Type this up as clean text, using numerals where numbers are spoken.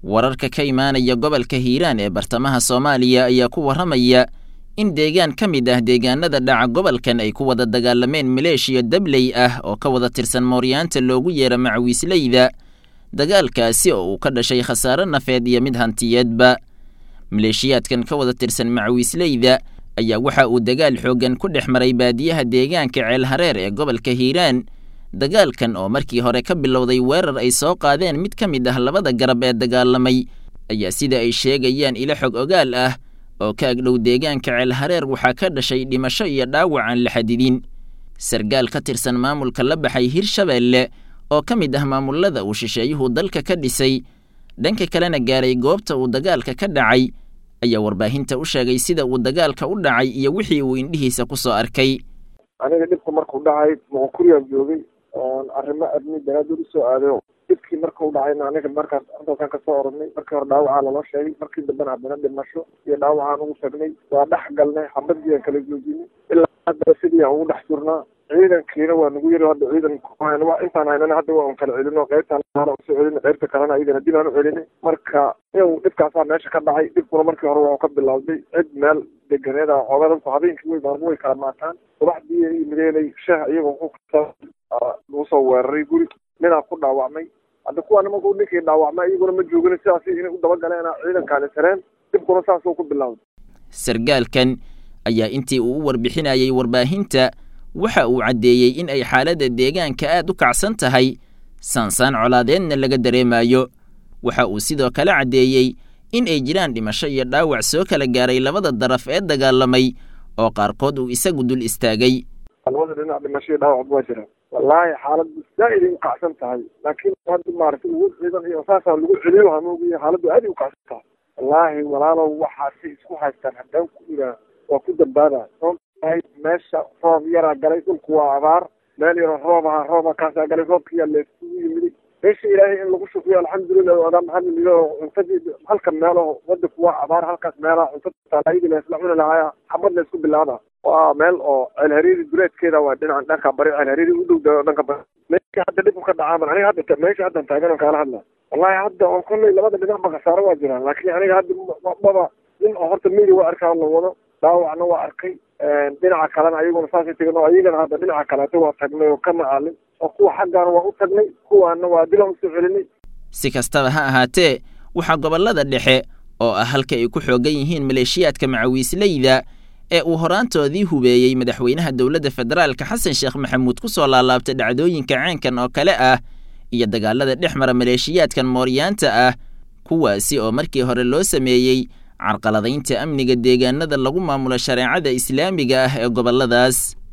wararka ka imaanaya gobolka Hiiraan ee bartamaha Soomaaliya ayaa ku waramaya in deegaan ka mid ah deegaanada dhaca gobolkan ay ku wada dagaalameen maleeshiya dabley ah oo ka wada tirsan Mooryaanta loogu yeero Macawiisleyda dagaalkaasi oo uu ka dhashay khasaare nafeed iyo mid hantiyeedba maleeshiyaadkan ka wada tirsan Macawiisleyda ayaa waxa uu dagaal xoogan ku dhex maray baadiyaha deegaanka Ceel Hareer ee gobolka Hiiraan dagaalkan oo markii hore ka bilowday weerar ay soo qaadeen mid ka mid ah labada garab ee dagaalamay ayaa sida ay sheegayaan ila xog ogaal ah oo ka agdhow deegaanka Ceel Hareer waxaa ka dhashay dhimasho iyo dhaawac aan la xadidin sargaal ka tirsan maamulka la baxay Hirshabeelle oo ka mid ah maamulada uu shisheeyuhu dalka ka dhisay dhanka kalena gaaray goobta uu dagaalka ka dhacay ayaa warbaahinta u sheegay sida uu dagaalka u dhacay iyo wixii uu indhihiisa ku soo arkay aniga dhibku markuu dhacay Muquriyaan joogay arrimo adni daraadoodu soo aaday dibkii markuu dhacayna aniga markaas halkan ka soo oranay markii hore dhaawaca la sheegay markii dambena haddana dhimasho iyo dhaawacaan ugu tagnay waa dhex galnay xabadii kala joojinay ilaa hadda sidii aan ugu dhex jirnaa ciidankiina waa nagu yiri hadda ciidan waa intaan haynana hadda waan kala celino qaybtaan aan soo celino qaybta kalena ayadana dib aan u celinay marka inuu dhibkaas meesha ka dhacay dhibkuna markii hore waa ka bilowday cid meel deganeeda codadku habeenkii way kala maataan subaxdii ay mideelay shaah iyagoo ku soo weeraray guri ninaa ku dhaawacmay hadda kuwaana markuu ninkii dhaawacmay iyaguna ma joogin sidaas inay u dabagaleen ciidankaani sareen dhibkuna saas uu ku bilowday sargaalkan ayaa intii uu warbixinayay warbaahinta waxa uu cadeeyay in ay xaaladda deegaanka aad u kacsan tahay sansaan colaadeedna laga dareemayo waxa uu sidoo kale cadeeyay in ay jiraan dhimasho iyo dhaawac soo kala gaaray labada daraf ee dagaalamay oo qaarkood uu isagu dul istaagay labada dhinac dhimasho iyo dhaawac waa jiraan wallahi xaaladdu zaid u kacsan tahay laakiin hadda maartay ugu ciidan iyo asaasa lagu celiyo hamoogay xaaladdu aad u kacsan tahay wallahi walaalow waxa si isku haystaan haddaan ku ira waa ku dambaada meesha roob yara galay dhulku waa abaar meel yaro rooba kaasa galay roobkii la isugu yimid meesha ilaahay in lagu shukriyo alxamdulillah wada maxalliyo cuntadii halka meelo wada kuwa abaar halkaas meelaha cuntada taayid la isla cunaa lahaa xabad la isku bilaada waa meel oo Ceel Hareer dureedkeeda waa dhinacan dhanka bari Ceel Hareer u dhow dhanka bari meesha hadda dib ka dhacaan aniga hadda meesha hadda taagan kala hadla wallahi hadda oo kulay labada dhinac ba khasaaro waa jiraan laakiin aniga hadda baba in horta meedi waa arkaa la wado dhaawacna waa arkay dhinaca kalena ayaguna saas tigno ayagana hadda dhinaca kale waa tagnay oo kama aalin oo kuwa xaggan waa u tagnay kuwaana waa dil u soo celinay si kastaba ha ahaatee waxa gobolada dhexe oo ah halka ay ku xoogan yihiin maleeshiyaadka Macawiisleyda ee uu horaantoodii hubeeyay madaxweynaha dawladda federaalka Xasan Sheekh Maxamuud ku soo laalaabtay dhacdooyinka ceenkan oo kale ah iyo dagaalada dhexmara maleeshiyaadkan Mooryaanta ah kuwaasi oo markii hore loo sameeyay carqaladaynta amniga deegaanada lagu maamulo shareecada islaamiga ah ee goboladaas